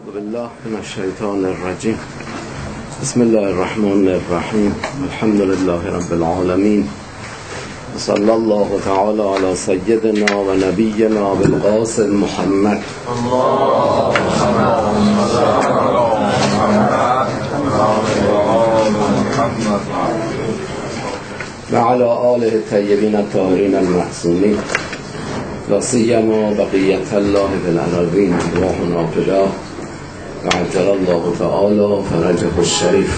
اعوذ بالله من الشیطان الرجیم. بسم الله الرحمن الرحیم. الحمد لله رب العالمین. صلی الله تعالی علی سیدنا و نبینا بالقاسم محمد و علی آله الطیبین الطاهرین المعصومین لا سیما بقیة الله فی الارضین ارواحنا فداه و عجل الله تعالی فرجه الشریف.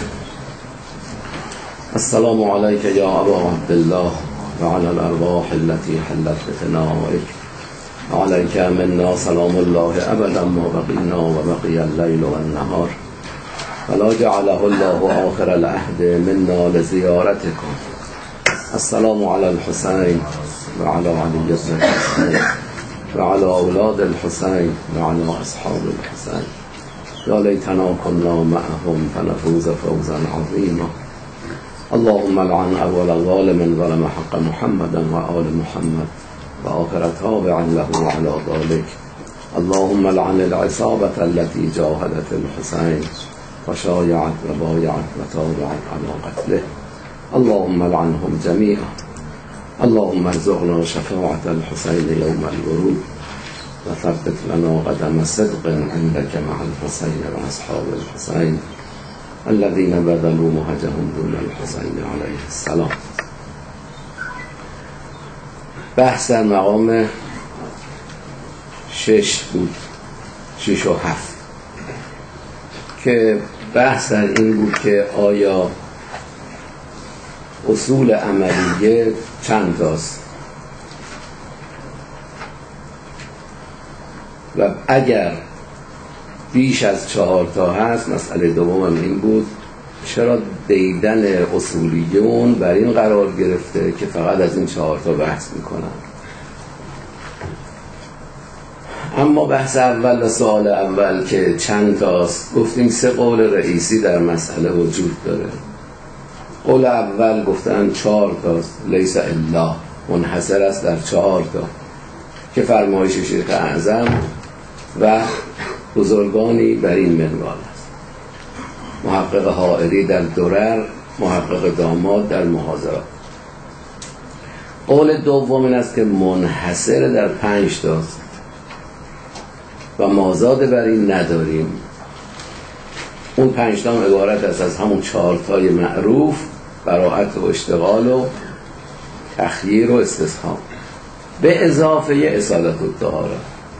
السلام علیک یا ابا عبدالله و علی الارواح التي حلت بثنائک و علیک منا سلام الله ابدا ما بقینا و بقی اللیل و النهار ولا جعله الله آخر العهد منا لزیارتکم. السلام علی الحسین و علی علی بن الحسین و علی اولاد الحسین و علی اصحاب الحسین. یا لیتنا کنا معهم فنفوز فوزا عظیما. اللهم لعن اول ظالم ظلم حق محمد و آل محمد و آخر تابع له على ذلك. اللهم لعن العصابة التي جاهدت الحسين وشايعت وبايعت وتابعت على قتله. اللهم لعنهم جميعا. اللهم ارزقنا شفاعة الحسين يوم الورود وثبت لنا قدم صدق عندك مع الحسين وأصحاب الحسين الذين بذلوا مهجهم دون الحسين عليه السلام. بحث در مقام 6 بود، 6 و 7 که بحث در این بود که آیا اصول عملیه چند تاست و اگر بیش از 4 تا هست. مسئله دومم این بود چرا دیدن اصولیون بر این قرار گرفته که فقط از این 4 تا بحث میکنن. اما بحث اول و سوال اول که چند تاست، گفتیم 3 قول رئیسی در مسئله وجود داره. قول اول گفتن 4 تاست، لیس الا، منحصر است در 4 تا که فرمایش شیخ اعظم و بزرگانی بر این منوال است. محقق حائری در درر، محقق داماد در محاضرات. قول دوم این است که منحصر در 5 تاست و مازاد بر این نداریم. اون 5 تا عبارت است از همون 4 تای معروف، براءت و اشتغال و تخییر و استصحاب به اضافه اصالت الطهاره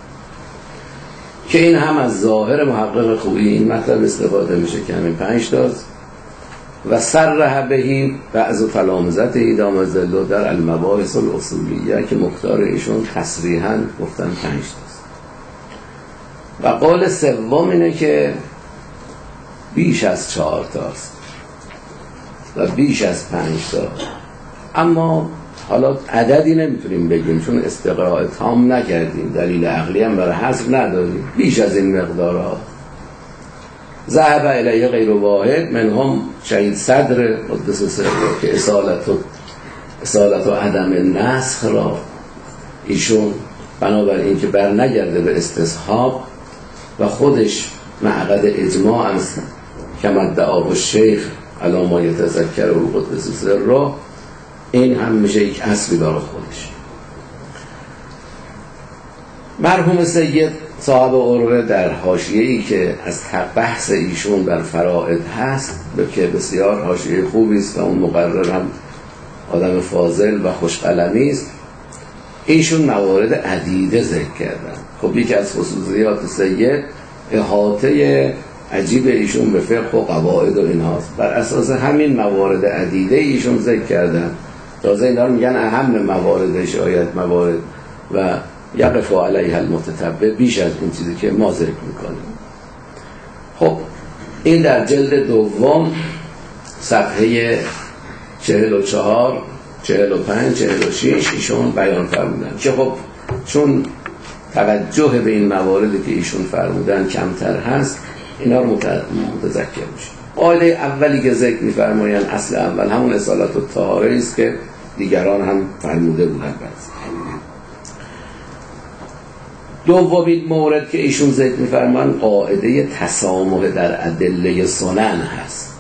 که این هم از ظاهر محقق خویی این مطلب استفاده میشه که همین 5 تاست و صرح بهی بعض تلامذته دام ظله در المباحث الاصولیه که مختار ایشون تصریحاً گفتن 5 تاست. و قول سوم اینه که بیش از 4 تاست و بیش از 5 تا. اما حالا عددی نمیتونیم بگیم چون استقراء تام نکردیم، دلیل عقلی هم برای حذف نداریم. بیش از این مقدارها ذهب الیه غیر واحد منهم شهید صدر قدس سره که اصالت و عدم نسخ را ایشون بنابراین که بر نگرده به استصحاب و خودش معقد اجماع است کما ادعا الشیخ علی ما یتذکر و قدس سره، این هم میشه یک اصلی برای خودش. مرحوم سید صاحب عروه در حاشیه‌ای که از بحث ایشون بر فرائض هست که بسیار حاشیه خوبی است و اون مقرر هم آدم فاضل و خوشقلمی است، ایشون موارد عدیده ذکر کردن. خب یکی از خصوصیات سید احاطه عجیب ایشون به فقه و قواعد و اینهاست. بر اساس همین موارد عدیده ایشون ذکر کردن. تازه اینا رو میگن اهم موارد شاید موارد و یقف علیها المتتبع، بیش از این چیزی که ما ذکر میکنیم. خب این در جلد دوم صفحه 44 45 46 ایشون بیان فرمودن که خب چون توجه به این مواردی که ایشون فرمودن کمتر هست اینا رو متذکر میشه. قاعده اولی که ذکر می‌فرمایند اصل اول همون اصالت الطهاره است که دیگران هم فرموده بودند. دومین مورد که ایشون ذکر می‌فرمان قاعده تسامح در ادله سنن هست.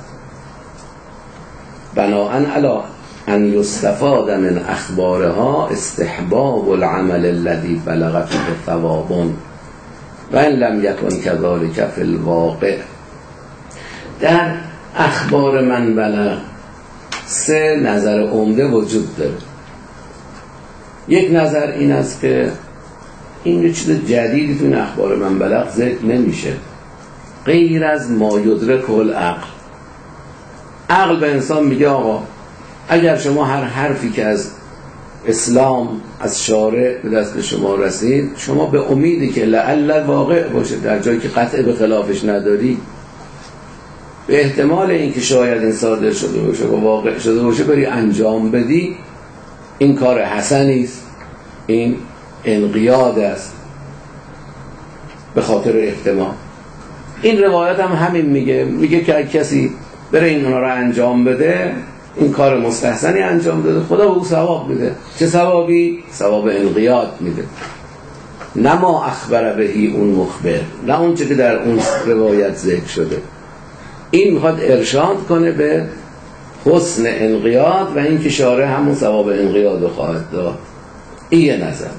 بناءً علی ان یستفاد من اخبارها استحباب العمل الذي بلغ فيه ثواب و ان لم یکن كذلك فی الواقع. در اخبار من بلغ 3 نظر عمده وجود داره. یک نظر این است که این یه چیز جدیدی تو این اخبار من بلغ ذکر نمیشه غیر از ما یدرک العقل. عقل به انسان میگه آقا اگر شما هر حرفی که از اسلام از شارع به دست شما رسید، شما به امیدی که لعل واقع باشه، در جایی که قطع به خلافش نداری، به احتمال اینکه شاید این صادر شده باشه و واقع شده باشه بری انجام بدی، این کار حسنی است، این انقیاد است به خاطر احتمال. این روایت هم همین میگه که کسی بره اینا رو انجام بده، این کار مستحسنی انجام داده، خدا به او ثواب میده. چه ثوابی؟ ثواب انقیاد میده، نه ما اخبر بهی اون مخبر، نه اون چه که در اون روایت ذکر شده. این میخواد ارشاد کنه به حسن انقیاد و این که شارع همون ثواب انقیاد رو خواهد داد. این یه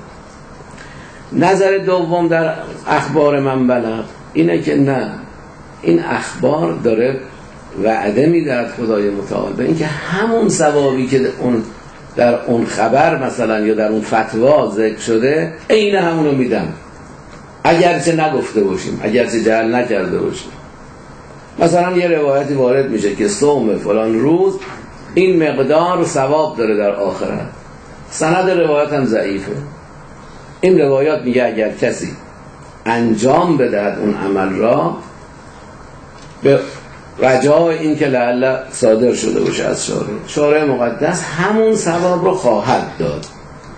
نظر دوم در اخبار من بلغ اینه که نه، این اخبار داره وعده میدهد خدای متعال به اینکه همون ثوابی که اون در اون خبر مثلا یا در اون فتوا ذکر شده عین همونو میدم، اگرچه نگفته باشیم، اگرچه جعل نکرده باشیم. مثلا یه روایتی وارد میشه که صوم فلان روز این مقدار ثواب داره در آخرت، سند روایت هم ضعیفه. این روایات میگه اگر کسی انجام بدهد اون عمل را به رجای این که لعل صادر شده باشه از شارع مقدس، همون ثواب رو خواهد داد.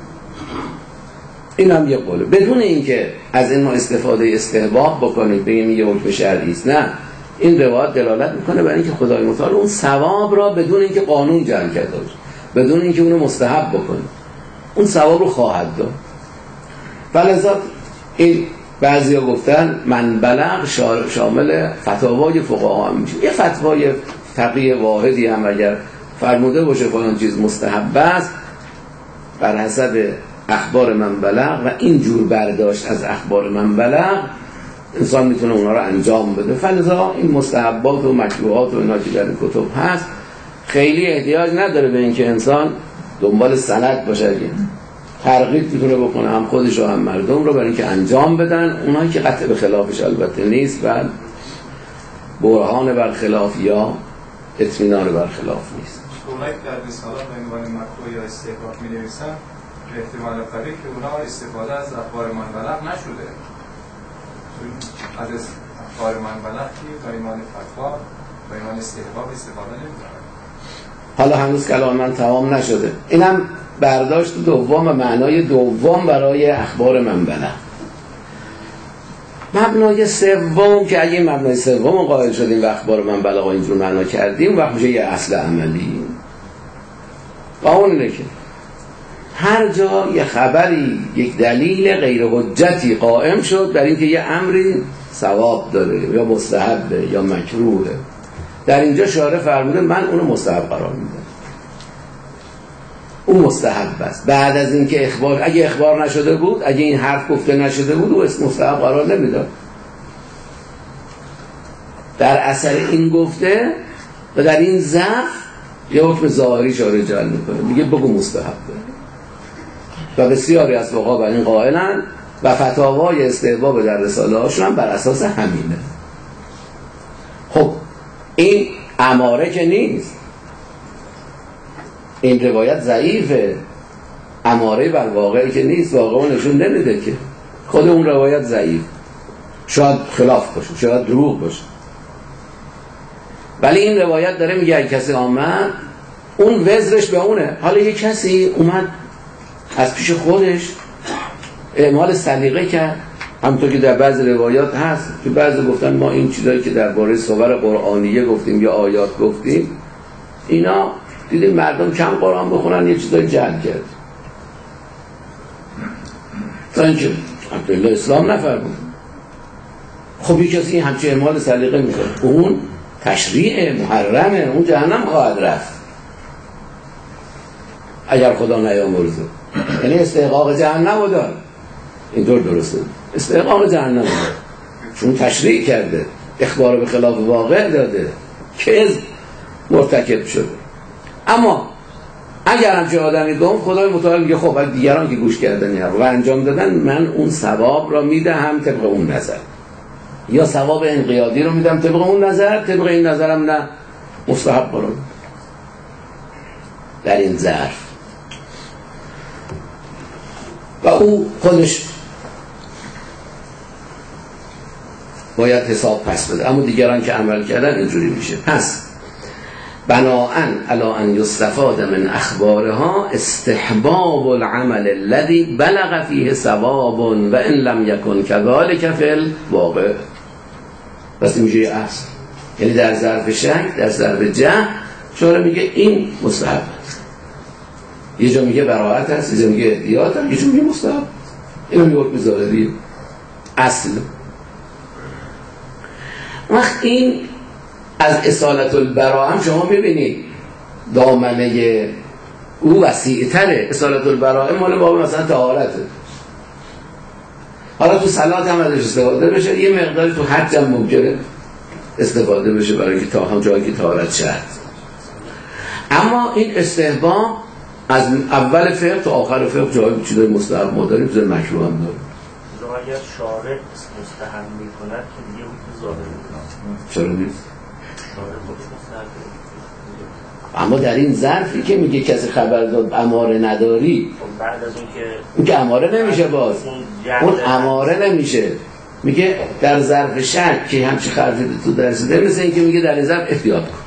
این هم یه قوله، بدون اینکه از این ما استفاده استحباب بکنیم بگیم یه حکم شرعی است. نه، این روایت دلالت میکنه برای اینکه خدای متعال اون ثواب را بدون اینکه قانون جعل کرده باشه، بدون اینکه اونو مستحب بکنه، اون ثواب رو خواهد داد. فلذا این بعضیا گفتن من بلغ شامل فتاوای فقها هم میشه. یه فتوای فقیه واحدی هم اگر فرموده باشه فلان چیز مستحب است بر حسب اخبار من بلغ و اینجور برداشت از اخبار من بلغ، انسان میتونه اونا رو انجام بده. فلذا این مستحبات و مکروهات و اینا که در این کتب هست خیلی احتیاج نداره به اینکه انسان دنبال سند باشه، ترغیب میتونه بکنه هم خودش و هم مردم رو برای اینکه انجام بدن اونایی که قطع به خلافش البته نیست و برهان بر خلاف یا اطمینان بر خلاف نیست. اونایی که در رسالات به عنوان مکروه یا استحباب می‌نویسن به احتمال قوی که اونا استفاده از اخبار من بلغ نشده، از اخبار من بلغ که با ایمان فتوا با ایمان استحباب استفاده نمی‌کنن. حالا هنوز کلام من تمام نشده. اینم برداشت دوم و معنای دوم برای اخبار من بلغ. مبنای سوم که اگه مبنای سوم قائل شدیم و اخبار من بلغ اینجور معنا کردیم وقت میشه یه اصل عملی و اون اینه که هر جا یه خبری یک دلیل غیر حجتی قائم شد در اینکه یه امری ثواب داره یا مستحبه یا مکروهه، در اینجا شارع فرموده من اونو مستحب قرار میدم، اون مستحب است. بعد از اینکه اخبار، اگه اخبار نشده بود، اگه این حرف گفته نشده بود او اسم مستحب قرار نمیداد. در اثر این گفته و در این ضعف یه حکم ظاهری شارع جعل میکنه، میگه بگو مستحب و بسیاری از فقها بر این قائلن و فتاوای استحباب در رساله هاشون هم بر اساس همینه. خب این اماره که نیست، این روایت ضعیفه، اماره بر واقعی که نیست، واقعا نشون نمیده که خود اون روایت ضعیف، شاید خلاف باشه، شاید دروغ باشه، ولی این روایت داره میگه اگه کسی آمد اون وزرش به اونه. حالا یه کسی اومد از پیش خودش اعمال سلیقه کرد، همونطور که در بعض روایات هست که بعضی گفتن ما این چیزایی که درباره صور قرآنیه گفتیم یا آیات گفتیم اینا دیدیم مردم کم قرآن بخونن، یه چیزایی جعل کرد تا اینکه عبدالله اسلام نفرمود. خب یک کسی همچه اعمال سلیقه میکنه، اون تشریع محرمه، اون جهنم خواهد رفت اگر خدا نیامرزه. یعنی استحقاق جهنم رو دار، اینطور درسته، استحقاق جهنم رو دار، چون تشریع کرده، اخبار به خلاف واقع داده، کذب مرتکب شده. اما اگر همچه آدمی گفت، خدای متعال میگه خب اگه دیگران که گوش کردن و انجام دادن، من اون ثواب را میدهم طبق اون نظر، یا ثواب انقیادی رو میدم طبق اون نظر، طبق این نظرم نه مستحب قرار در این ظرف. و او خودش باید حساب پس بده، اما دیگران که عمل کردن اینجوری میشه. پس بناءً علی ان یستفاد من اخبارها استحباب العمل الذي بلغ فيه ثواب و ان لم یکن كذلك فی الواقع. پس این میشه اصل، یعنی در ظرف شک، در ظرف جهل شورا میگه این مستحب است، یه جا میگه براءت است، یه جا میگه احتیاط است، یه جا میگه مستحب. اینو میگه حکم ظاهری اصل. وقت این از اصالت البراء هم شما میبینید دامنه او وسیع‌تره. اصالت البراء مال باب مثلا طهارته، حالا تو صلات هم ازش استفاده بشه، یه مقداری تو حج هم ممکنه استفاده بشه برای که تا هم جایی که طهارت شد. اما این استحباب از اول فقه تا آخر فقه جایی چیزای مستحب ما داریم، چیزای مکروه هم داریم. اگر شارع مستحب میکند که دیگه حکم ظاهری میکنه، چرا نیست؟ اما در این ظرفی که میگه کسی خبر داد اماره نداری، بعد از اون که اماره نمیشه، باز اون اماره نمیشه. میگه در ظرف شک که همچی خرفی تو درسیده، مثل این که میگه در این ظرف احتیاط کن،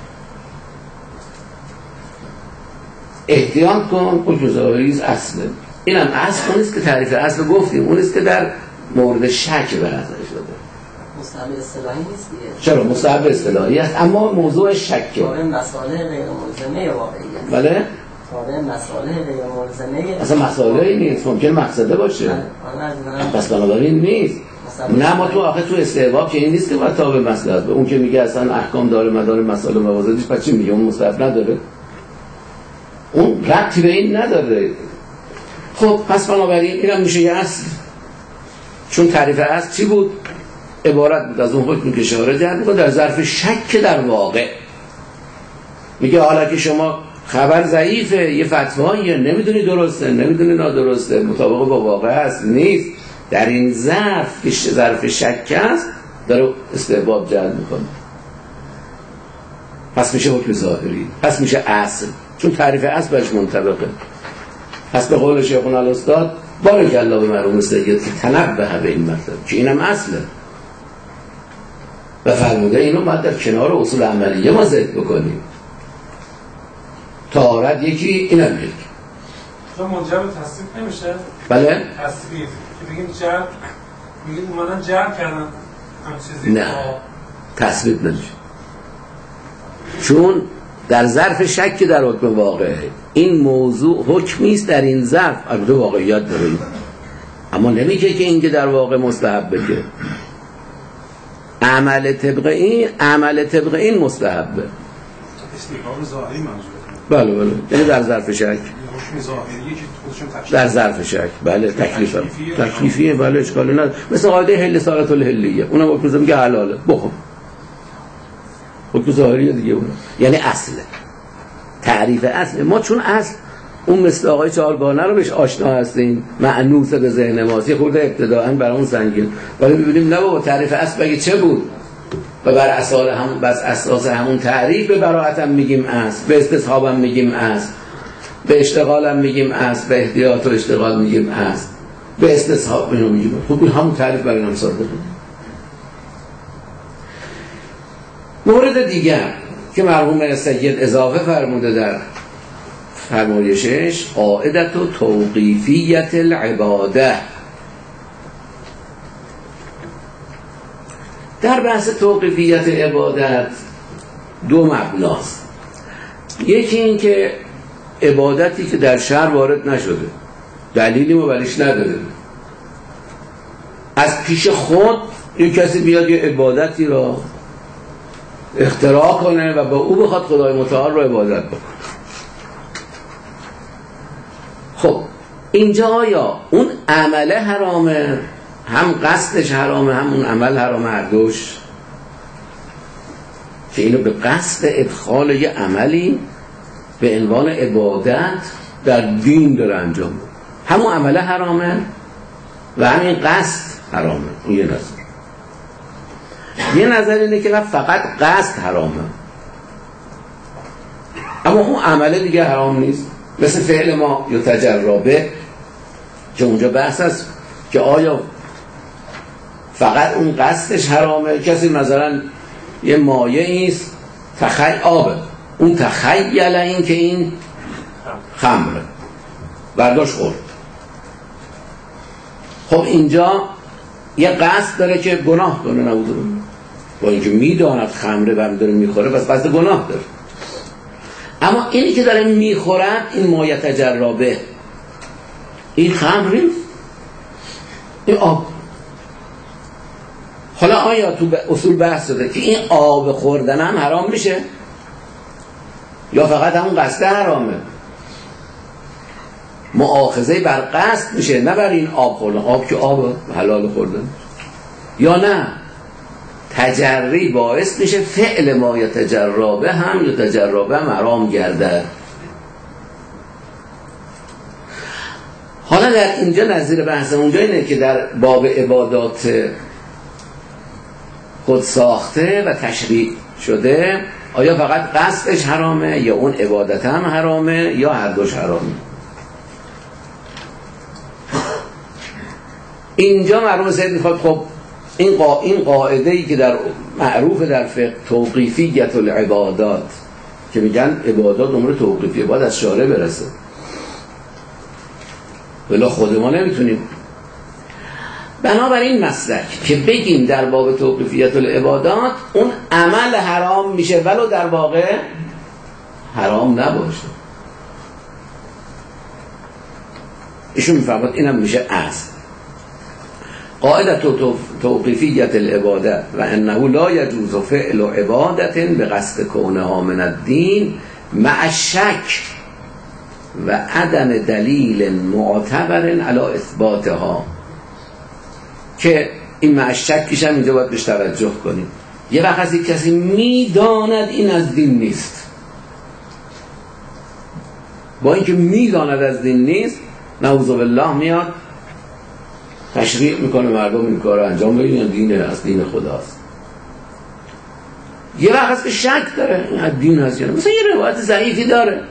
احتیاط کن. حکم ظاهری اصله. اینم اصل نیست که تعریف اصل گفتیم، اون است که در مورد شک به نظر شده. مستحب اصطلاحی نیست دیگه. چرا مستحب اصطلاحی است، اما موضوع شکه. تابع مصالح غیر ملزمه واقعیه. بله؟ تابع مصالح غیر ملزمه. اصلا مصالحی نیست، ممکن مقصده باشه. بس بنابراین نیست. نه ما تو آخه تو استحباب که این نیست که باید تابع مصلحت. اون که میگه اصلا احکام داره مدار مسائل موازدیش، پس چی میگه؟ اون مستحب نداره. اون ربطی به این نداره. خب پس بنابراین اینم میشه یه اصل. چون تعریف اصل چی بود؟ عبارت بود از اون حکمی که شارع جعل میکنه در ظرف شک در واقع. میگه حالا که شما خبر ضعیفه، یه فتواییه، نمیدونی درسته، نمیدونی نادرسته، مطابق با واقع است، نیست، در این ظرف که ظرف شک است داره استحباب جعل میکنه، پس میشه حکم ظاهری، پس میشه اصل، چون تعریف اصل برش منطبقه. پس به قول شیخنا الاستاد بارک الله به مرحوم سید که تنبه به این مطلب که اینم اصله و فرموده اینو باید در کنار اصول عملیه ما ذکر بکنیم. طهارت یکی، اینم یکی. تو منجر به تصدیق نمیشه؟ بله؟ تصدیق که بگیم جرم، میگیم اومدن جرم کردن هم چیزی. نه تصدیق نمیشه، چون در ظرف شک در حکم واقعه. این موضوع حکمی است در این ظرف، البته واقعیت داره، اما نمیگه که این که در واقع مستحبه، که عمل طبق این مستحبه. استحباب ظاهری منظوره. بله بله، یعنی در ظرف شک، حکم ظاهریه که خودشون تکلیف در ظرف شک، بله تکلیفیه، بله اشکالی نداره. مثل قاعده حل صارت الحلیه، اونم حکم میگه حلاله، بخور. حکم ظاهریه دیگه اون، یعنی اصله، تعریف اصل. ما چون اصل اون مثل آقای چهارگانه رو بهش آشنا هستیم، معنوسه به ذهن ما، یه خورده ابتداءً برامون سنگین، ولی می‌بینیم نه بابا تعریف اصل بگه چه بود و بر اساس همون تعریف به براءت هم میگیم اصل، به استصحاب هم میگیم اصل، به اشتغال هم میگیم اصل، به احتیاط و اشتغال میگیم اصل، به استصحاب اینو میگیم. خب همون تعریف برای هم صادقه. مورد دیگر که مرحوم سید اضافه فرموده در فرمایشش، قاعدت و توقیفیت العباده. در بحث توقیفیت عبادت دو مبناست. یکی این که عبادتی که در شرع وارد نشده، دلیلی مبلیش نداره، از پیش خود یک کسی بیاد یه عبادتی را اختراع کنه و با او بخواد خدای متعال رو عبادت بکنه. خب اینجا آیا اون عمله حرامه، هم قصدش حرامه، هم اون عمل حرامه، هر دوش؟ که اینو به قصد ادخال یه عملی به عنوان عبادت در دین داره انجام میده، همون عمله حرامه و همین قصد حرامه. این یه نظر. یه نظر اینه که فقط قصد حرامه اما اون عمله دیگه حرام نیست، مثل فعل ما یا تجربه که اونجا بحث است که آیا فقط اون قصدش حرامه. کسی مثلا یه مایه است آبه، اون تخیل این که این خمره برداشت خورد، خب اینجا یه قصد داره که گناه کنه، نعوذ بالله، با اینکه میداند خمره برم داره میخوره بس قصد گناه داره. اما اینی که داره میخورد این مایه تجربه، این خمری، این آب. حالا آیا تو اصول بحث شده که این آب خوردن هم حرام میشه یا فقط همون قصد حرامه؟ مؤاخذه بر قصد میشه نه بر این آب خوردن، آب که آب حلال خوردن، یا نه تجری باعث میشه فعل ما یا تجربه هم یا تجربه هم حرام گرده. حالا در اینجا نظیر بحث اونجا اینه که در باب عبادات خود ساخته و تشریع شده آیا فقط قصدش حرامه یا اون عبادت هم حرامه یا هر دوش حرامه؟ اینجا مرحوم سید میخواد خب این قاعده‌ای که در معروف در فقه توقیفیت العبادات که میگن عبادات امور توقیفیه باید از شارع برسه، ولی خود ما نمیتونیم. بنابراین مسلک که بگیم در باب توقیفیت العبادات اون عمل حرام میشه ولو در واقع حرام نباشه. ایشون میفرماد اینم میشه اصل قاعده توقیفیت العبادت و انه لا یجوز فعل عبادت به قصد کونها من الدین مع شک و عدم دلیل معتبر علی اثباتها. که این مع شکش هم اینجا باید بهش توجه کنیم. یه وقت از کسی میداند این از دین نیست، با اینکه میداند از دین نیست نعوذ بالله میاد تشریع میکنه مردم این کار رو انجام بدین، دین از دین خداست. یه وقت هست که شک داره این از دین هست، یعنی مثلا یه روایت ضعیفی داره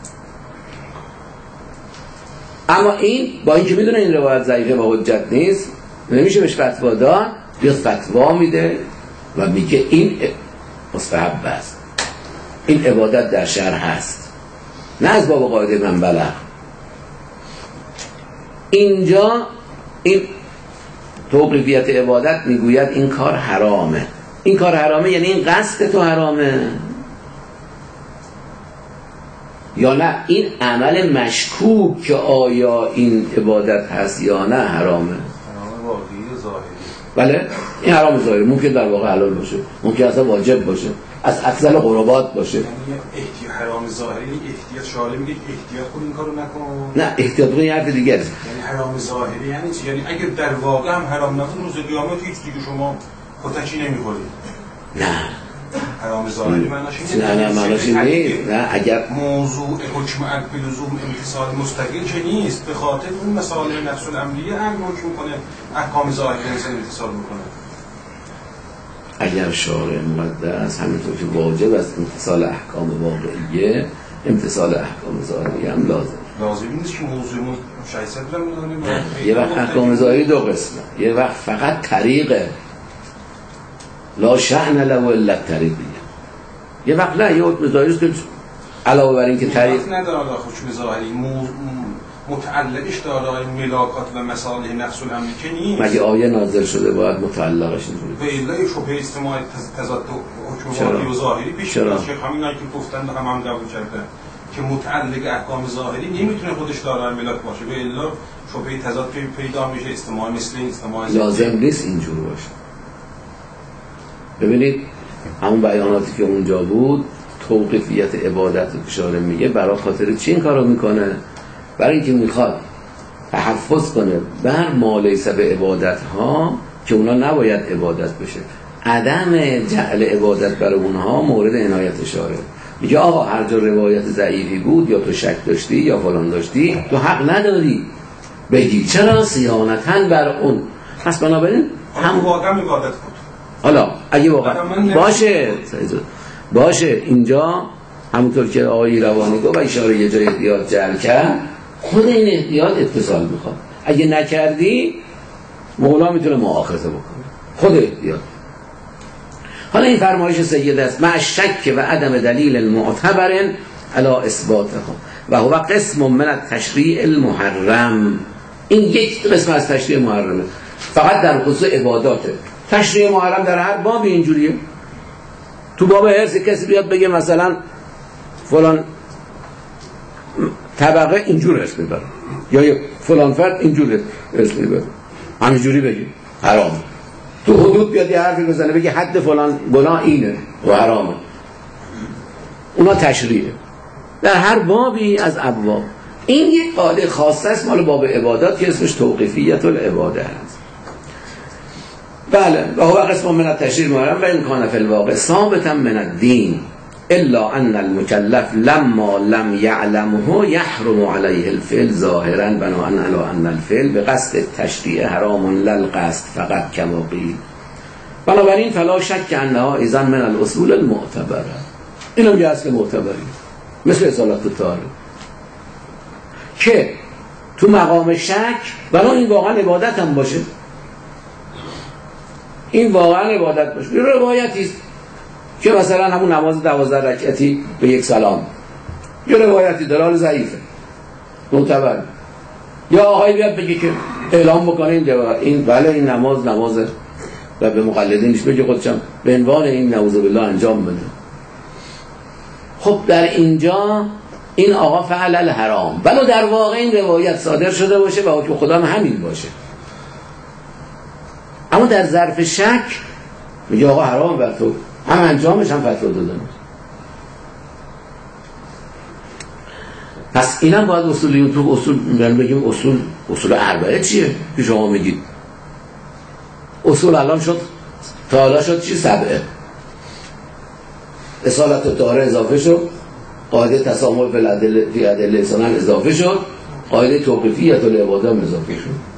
اما این با اینکه میدونه این روایت ضعیفه و حجت نیست نمیشه بهش فتوا داد، یا فتوا میده و میگه این مستحب است، این عبادت در شرع هست، نه از باب قاعده من بلغ. اینجا این توقیفیت عبادت میگوید این کار حرامه. این کار حرامه یعنی این قصد تو حرامه یا نه این عمل مشکوک که آیا این عبادت هست یا نه حرامه. حرام واقعی و ظاهری. بله این حرام ظاهری ممکن در واقع حلال باشه، ممکن اصلا واجب باشه، از افضل قربات باشه. یعنی حرام ظاهری احتیاط شارع میگه احتیاط کن این کارو نکن. نه احتیاط کن یه حرف دیگه است. یعنی حرام ظاهری یعنی چی؟ یعنی اگه در واقع هم حرام نکن روز قیامت هیچ دیگه شما کتکی نمیخورید. نه حرام ظاهری معناش اینه. نه معناش نیست. نه اگر موضوع حکم البلزوم امتصال مستقل که نیست، به خاطر اون مسائل نفس الامریه هم حکم کنه احکام ظاهری انسان امتصال میکنه. اگر شارع مقدس همینطور که واجب است امتصال احکام واقعیه، امتصال احکام ظاهری هم لازم نیست که موضوعمون شایسته بدونیم. یه وقت احکام ظاهری دو قسمه، یه وقت فقط طریقه لا شأن له الا الطریق، یه وقت نه یه حکم ظاهری است که علاوه بر این که طریق نداره حکم ظاهری متعلقش داره ملاکات و مصالح نفس الامریکه نیست. مگه آیه نازل شده باید متعلقش اینطوری به علت شبهه اجتماعی تضاد حکم واقعی و ظاهری پیش میاد. شیخ همینایی که گفتن هم قبول کرده که متعلق احکام ظاهری نمیتونه خودش دارای ملاک باشه، به الا شبهه تضاد پیدا میشه. استماع مثل استماع لازم نیست اینجور باشه. ببینید همون بیاناتی که اونجا بود، توقیفیت عبادت اشاره میگه برای خاطر چی این کارو میکنه؟ برای اینکه میخواد تحفظ کنه بر ما لیس به عبادت ها که اونا نباید عبادت بشه. عدم جعل عبادت برای اونها مورد عنایت اشاره. میگه آقا هر جا روایت ضعیفی بود یا تو شک داشتی یا فلان داشتی، تو حق نداری بگی چرا صیانتاً بر اون. پس بنابراین هم واقعا عبادت بود. حالا اگه واقعا باشه اینجا همونطور که آقای روانی گفت و اشاره یه جای احتیاط جعل کرد، خود این احتیاط اتصال میخواد. اگه نکردی مولا میتونه مؤاخذه بکنه، خود احتیاط. حالا این فرمایش سید است: مع الشک و عدم دلیل المعتبر علی اثباتها و هو قسم من التشریع المحرم. این یک قسم از تشریع محرمه، فقط در خصوص عباداته. تشریع محرم در هر باب اینجوریه. تو باب ارث کسی بیاد بگه مثلا فلان طبقه اینجور ارث میبره یا فلان فرد اینجور ارث میبره، همینجوری بگه حرام. تو حدود بیاد یه حرفی بزنه بگه حد فلان گناه اینه و حرامه، اونا تشریعه در هر بابی از ابواب. این یک قاعده خاصه است مال باب عبادات که اسمش توقیفیت العباده است. بله، و هو قسم من التشریع المحرم و ان کان فی الواقع ثابتا من الدین الا ان المکلف لما لم یعلمه یحرم علیه الفعل ظاهرا بناء علی ان الفعل بقصد التشریع حرام لا القصد فقط کما قیل. بنابراین فلا شک انها اذا من الاصول المعتبره. اینم یه اصل معتبری مثل اصالت الطهاره که تو مقام شک بنا این واقعا عبادت هم باشه، این واقعا عبادت باشه. یه روایتی است که مثلا همون نماز 12 رکعتی به یک سلام، یه روایتی داره حال ضعیفه معتبر، یا آقای بیاد بگه که اعلام بکنه این بله این نمازه و به مقلدینش بگه خودشم به عنوان این نعوذ بالله انجام بده. خب در اینجا این آقا فعل الحرام، ولو در واقع این روایت صادر شده باشه و حکم خدا همین باشه، اما در ظرف شک میگه آقا حرام بر تو، هم انجامش هم فتوا دادن. پس اینم باید اصولی تو اصول بگیم. اصول اربعه چیه که شما میگید؟ اصول الان شد تا حالا شد چی؟ 7. اصالت الطهاره اضافه شد، قاعده تسامح فی ادله احسانا اضافه شد، قاعده توقیفیت العباده اضافه شد.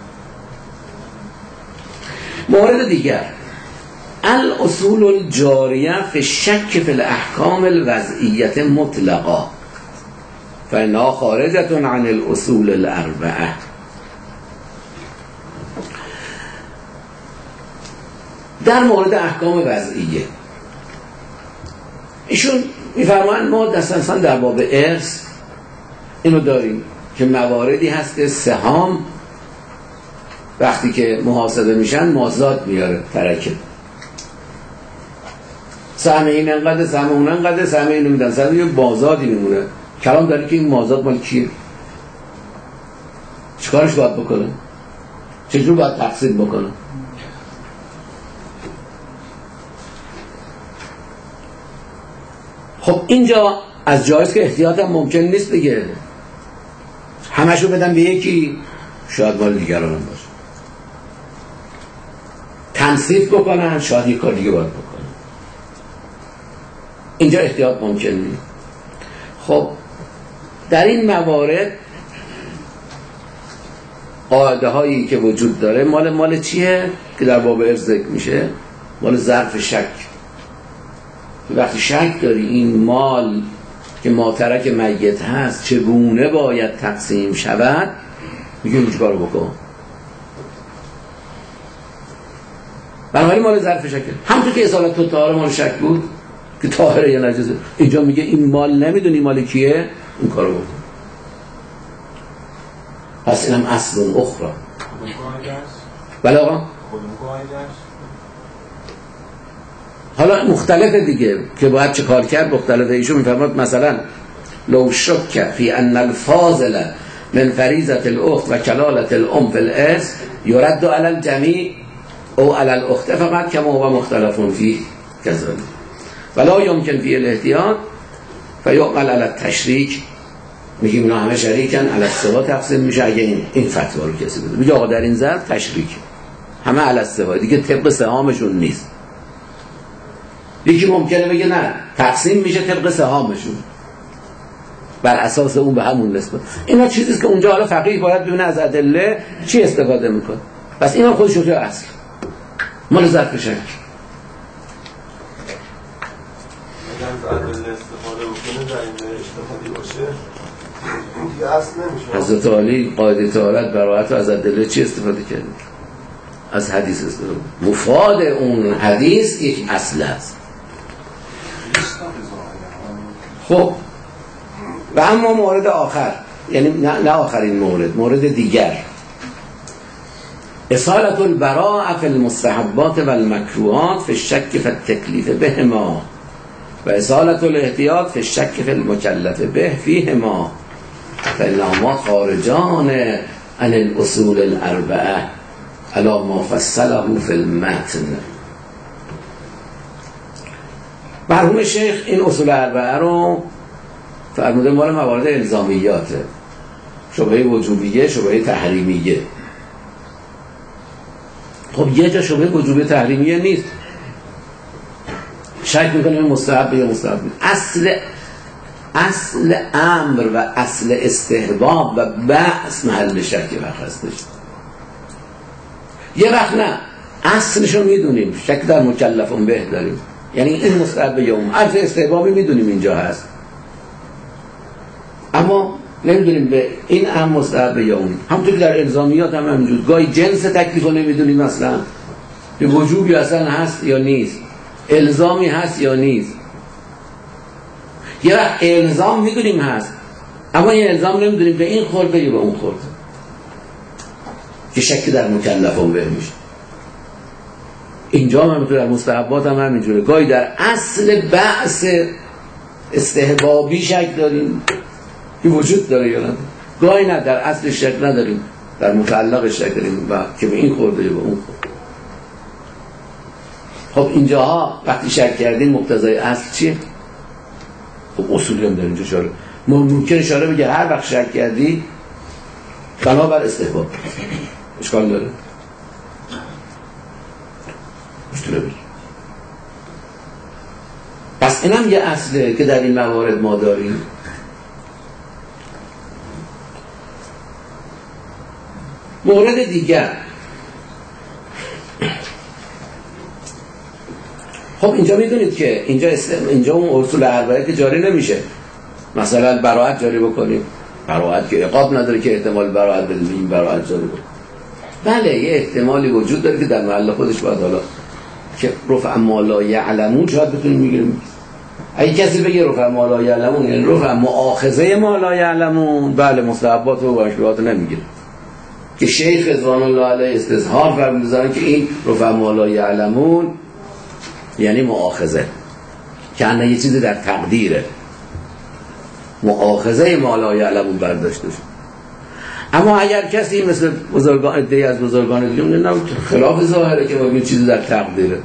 مورد دیگر الاصول الجاریه فی الشک فی الاحکام الوضعیه مطلقا فانها خارجه عن الاصول الاربعه. در مورد احکام وضعیه ایشون میفرمایند ما دستانسان در باب ارث اینو داریم که مواردی هست که سهام وقتی که محاسبه میشن مازاد میاره ترکه، سهم این انقدر، سهم اون انقدر، سهم اینو میدن، سهم یه مازادی میمونه. کلام داره که این مازاد مال کیه، چیکارش باید بکنه، چجور باید تقسیم بکنه. خب اینجا از جایست که احتیاط هم ممکن نیست دیگه، همشو بدن به یکی، شاید مال دیگران هم باشه، تنصیف بکنن، شاید یک کار دیگه باید بکنن. اینجا احتیاط ممکن نیست. خب در این موارد قاعده هایی که وجود داره مال چیه که در باب ارث ذکر میشه؟ مال ظرف شک. وقتی شک داری این مال که ماترک میت هست چگونه باید تقسیم شود، میگه چه کارو بکن. بنابراین مال ظرف شک. همونطور که اصالت الطهاره مال شک بود که طاهره یا نجسه، اینجا میگه این مال نمیدونی مال کیه، اون کارو بکن. پس اینم اصل اخرى. بله آقا؟ حالا مختلفه دیگه که باید چه کار کرد مختلفه. ایشون میفرماد مثلا لو شک فی ان الفاضل من فریضة الاخت و کلالة الام فی الارث یرد علی الجمیع او علی الاخت فقط کما هو مختلف فیه کذلک ولا یمکن فی الاحتیاط فیعمل علی التشریک. میگیم اینا همه شریکن، علی السوا تقسیم میشه. اگه این فتوا رو کسی بده میگه آقا در این ضرب تشریک همه علی السوا، دیگه طبق سهامشون نیست. یکی ممکنه بگه نه تقسیم میشه طبق سهامشون بر اساس اون به همون نسبت. اینا چیزیست که اونجا حالا فقیه باید ببینه از ادله چی استفاده میکنه. پس اینا خودش رو اصل مال ظرف شک. اگر از ادله استفاده بکنه در این اجتهادی باشه دیگه اصل نمیشه. حضرت علی قاعده طهارت براءت از ادله چی استفاده کرد؟ از حدیث استفاده. مفاد اون حدیث یک اصل است. خب و اما مورد آخر، یعنی نه آخرین مورد دیگر، اصالت البراء فی المستحبات و المکروهات فی الشک فی التکلیف بهما و اصالت الاحتیاط فی الشک فی المکلف به فیهما فإنهما خارجان عن الاصول الاربعه علی ما فصله فی المتن. مرحوم شیخ این اصول اربعه رو فرموده مال موارد الزامیاته، شبهه وجوبیه، شبهه تحریمیه. خب یه جا شبهه وجوبیه تحریمیه نیست، شک میکنیم مستحب یا مستحب نیست. اصل امر و اصل استحباب و بحث محل شک وقت هستش. یه وقت نه اصلشو میدونیم، شک در مکلفون به داریم، یعنی این مستحب یا اون اصل استحبابی میدونیم اینجا هست، اما نمیدونیم به این هم مستحب یا اون. همونطور در الزامیات هم همینجور، گاهی جنس تکلیف رو نمیدونیم، اصلا به وجوبی اصلا هست یا نیست، الزامی هست یا نیست. یه وقت الزام میدونیم هست، اما این الزام نمیدونیم به این خورده یا به اون خورده، که شک در مکلفون به میشه. اینجا هم همینطور در مستحبات هم همینجوره، گاهی در اصل بحث استحبابی شک داریم که وجود داره یا نه، گاهی نه در اصل شک نداریم، در متعلق شک داریم و که به این خورده یا به اون خورده. خب اینجاها وقتی شک کردیم مقتضای اصل چیه؟ خب اصولی هم در اینجا شاره ممکن اشاره بگه هر وقت شک کردی بنابر استحباب، اشکال داره؟ مشکل بگی. پس اینم یه اصله که در این موارد ما داریم. مورد دیگر، خب اینجا میدونید که اینجا اون اصول اربعه که جاری نمیشه. مثلا براءت جاری بکنیم، براءت که عقاب نداره که احتمال براءت بدیم، این براءت جاری بکنیم. بله یه احتمالی وجود داره که در محل خودش باید حالا که رفع ما لا یعلمون شاید بتونیم میگیریم. اگه کسی بگه رفع ما لا یعلمون یعنی رفع مؤاخذه ما لا یعلمون، بله مستحبات و واجبات نمیگیره، که شیخ رضوان الله علیه استظهار فرمودن که این رفع ما لا یعلمون یعنی مؤاخذه، که انه یه چیزی در تقدیره، مؤاخذه ما لا یعلمون برداشته شد. اما اگر کسی مثل بزرگان ادعی از بزرگان دیگه نه خلاف ظاهره که این چیزی در تقدیره،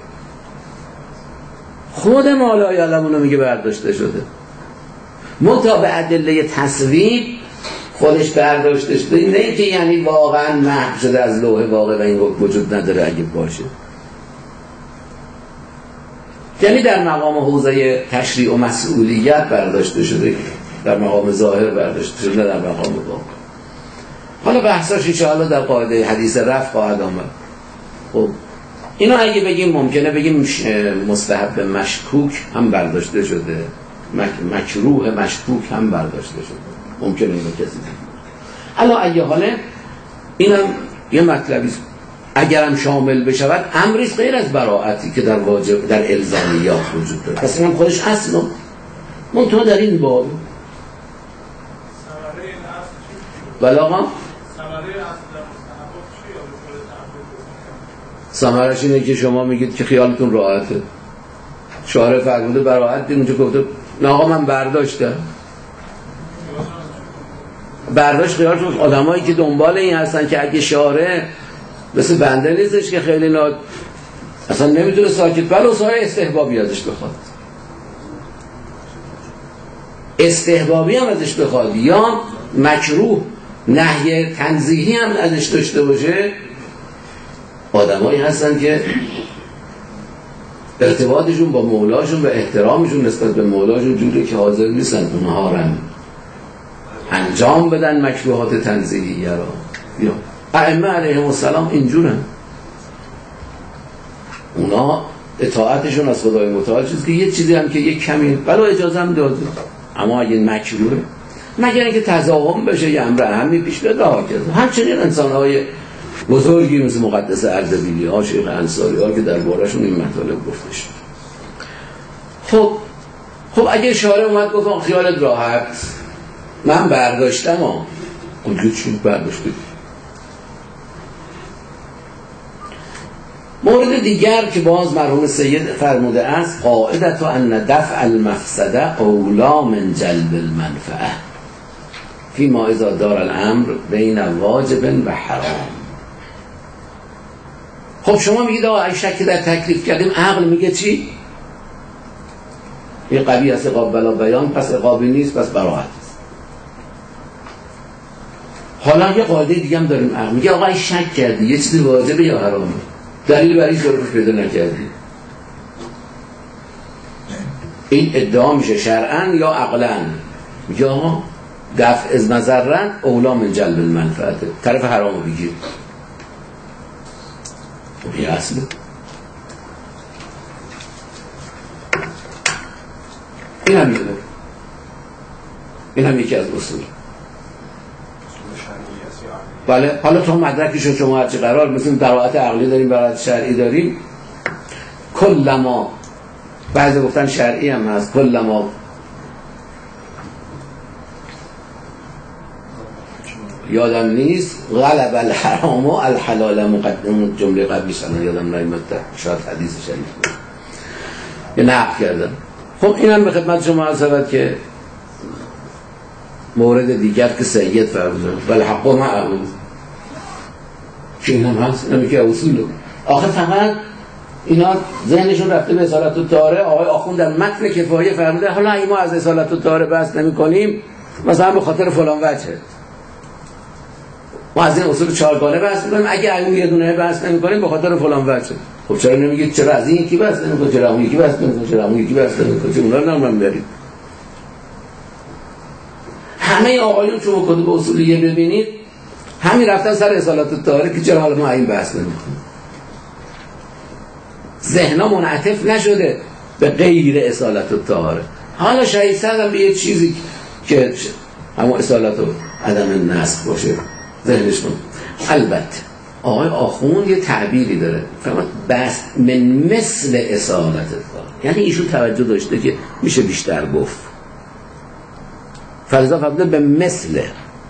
خود ما لا یعلمون رو میگه برداشته شده، منتها به ادله تصویب خودش برداشته شده، نه که یعنی واقعا محو شده از لوح واقع و این وجود نداره اگه باشه، یعنی در مقام حوزه تشریع و مسئولیت برداشته شده، در مقام ظاهر برداشته شده، در مقام واقع. حالا بحثاش انشاءالله در قاعده حدیث رفع خواهد آمد. خب اینا اگه بگیم ممکنه بگیم مستحب مشکوک هم برداشته شده، مکروه مشکوک هم برداشته شده، ممکنه اینو کسی بگیم. الا ایه حاله اینم یه مطلبی اگرم شامل بشود امریست غیر از براعتی که در واجب در الزامیات وجود داره، پس اینم خودش اصلا منتها در این باب بلاغا ثمرش اینه که شما میگید که خیالتون راحته، شارع فرموده براعت، اونجا گفته نه آقا من برداشتم، برداشت خیال کنید آدمایی که دنبال این هستن که اگه شارع مثل بنده نیستش که خیلی اصلا نمیتونه ساکت بله های استحبابی ازش بخواد، استحبابی هم ازش بخواد یا مکروه نهی تنزیهی هم ازش داشته باشه، آدمایی هستن که ارتباطشون با مولاشون و احترامشون نسبت به مولاشون جوری که حاضر نیستن اونها رو انجام بدن مکروهات تنزیهیه را. یا ائمه علیهم السلام اینجورن، اونا اطاعتشون از خدای متعال چیز که یه چیزی هم که یک کمی بلا اجازه هم داده، اما اگه مکروه مگر اینکه تضاهم بشه یه امر اهمی پیش بیاد رها کرد. همچنین انسان‌های بزرگی مثل مقدس اردبیلی ها، شیخ انصاری ها که درباره‌شون این مطالب گفته شد. خب اگه شارع اومد گفت خیالت راحت من برداشتم ها، اونجا چی برداشتید؟ مورد دیگر که باز مرحوم سید فرموده است قاعدت ان دفع المفسده اولا من جلب المنفعه فیما اذا دار الامر بین واجب و حرام. خب شما میگید آقا اگه شکی در تکلیف کردیم، عقل میگه چی؟ این قوی است عقاب بلا بیان، پس عقابی نیست، پس براحت است. حالا یه قاعده دیگه هم داریم، عقل میگه آقا اگه شک کردی یه چیزی واجبه یا حرامه، دلیل برای ضرورت پیدا نکردی، این ادعا میشه شرعاً یا عقلاً. میگه آقا دفع از مضرن اولا من جلب المنفعه، طرف حرامو بگیر. خب یه اصله. این هم میده، این هم یکی از اصول. بله حالا تو مدرکشون شما هرچی قرار مثل براعت عقلی داریم براعت شرعی داریم، کلما بعضی گفتن شرعی هم هست، کلما یادم نیست غلب الحرام و الحلال مقدم، جمله قبلی شدن یادم نمیاد، شاید حدیث شریف بود یه نقل کردم. خب اینم به خدمت شما عرض شود که مورد دیگر که سید فرموده ولی حق ما عقل که اینم هست، اینم یکی اصوله. آخه فقط اینا ذهنشون رفته به اصالت الطهاره. آقای آخوند در متن کفایه فرموده حالا اگه ما از اصالت الطهاره بحث نمی کنیم مثلا به خاطر فلان وجه ما از این اصول چهارگانه بحث می‌کنیم، اگه اون یه دونه بحث نمی‌کنیم به خاطر فلان وجه. خب چرا نمیگید چرا از این یکی بحث نمی‌کنید، چرا اون یکی بحث نمی‌کنید، چرا اون یکی بحث نمی‌کنید، چرا اونا رو نمی‌برید؟ همه آقایون شما کتب اصولیه ببینید همین رفتن سر اصالت الطهاره که چرا حالا ما این بحث نمی‌کنیم. ذهن‌ها منعطف نشده به غیر اصالت الطهاره. حالا شاید سردم به یه چیزی که همون اصالت و عدم نسخ باشه ذهنش کن. البته آقای آخوند یه تعبیری داره فرمود بس من مثل اصالت الطهاره، یعنی ایشون توجه داشته که میشه بیشتر گفت، فلذا فرموده به مثل.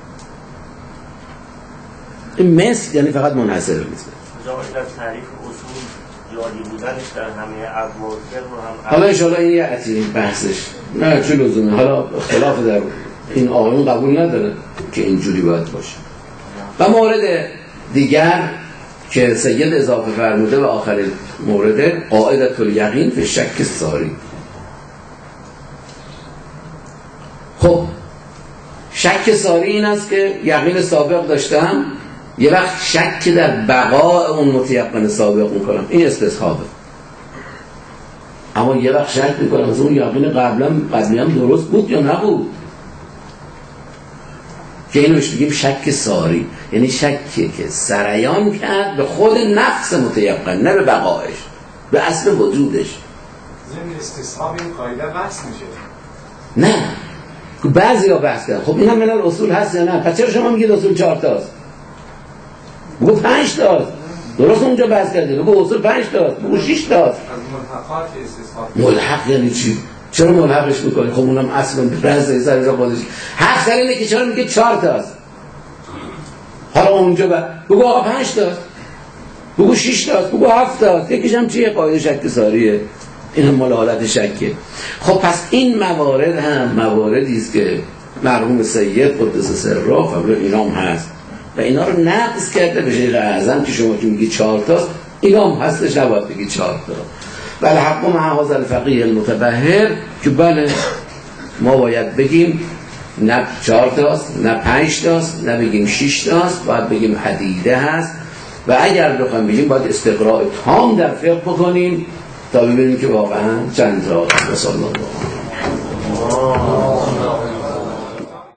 این مثل یعنی فقط منحصر نیست. تعریف اصول جاری بودنش در همه ابواب رو هم حالا انشاءالله این یه عطیه بحثش نه چه لزومه، حالا اختلاف در این آقایون قبول نداره که اینجوری باید باشه. و مورد دیگر که سید اضافه فرموده و آخرین مورد قاعدة الیقین فی شک ساری. خب شک ساری این است که یقین سابق داشتم یه وقت شک در بقاء اون متیقن سابق میکنم، این استصحابه. اما یه وقت شک میکنم از اون یقین قبلی هم درست بود یا نبود، که اینو بگیم شک ساری، یعنی شکی که سریان کرد به خود نفس متیقن، نه به بقایش، به اصل وجودش. ضمن استصحاب این قاعده بحث میشه؟ نه بعضی ها بحث کردن. خب این هم من اصول هست یا نه؟ پس چرا شما میگید اصول 4 تاست؟ بگو 5 تاست. درست اونجا بحث کردید بگو اصول 5 تاست، بگو 6 تاست. از ملحقات استصحاب. ملحق یعنی چی؟ چرا ملحقش میکنی؟ خب اونم اصلا رزه سر خودش. حق سر اینه که چرا میگه 4 تاست. حالا اونجا بگو آقا 5 تاست، بگو 6 تاست، بگو 7 تاست. یکیش هم چیه؟ قاعده شک ساریه. این هم مال حالت شکه. خب پس این موارد هم مواردی است که مرحوم سید قدس سره قبل اینا هم هست و اینا رو نقض کرده به شیخ اعظم که شما که میگی 4 تاست اینا هم هستش، نباید بگی 4 تا. بله حق مع هذا الفقیه المتبحر که بله ما باید بگیم نه 4 تاست نه 5 تاست نه بگیم 6 تاست، باید بگیم حدیده هست و اگر بخوایم بگیم باید استقراء تام در فقه بکنیم تا ببینیم که واقعا چند تا. صلی الله علیه و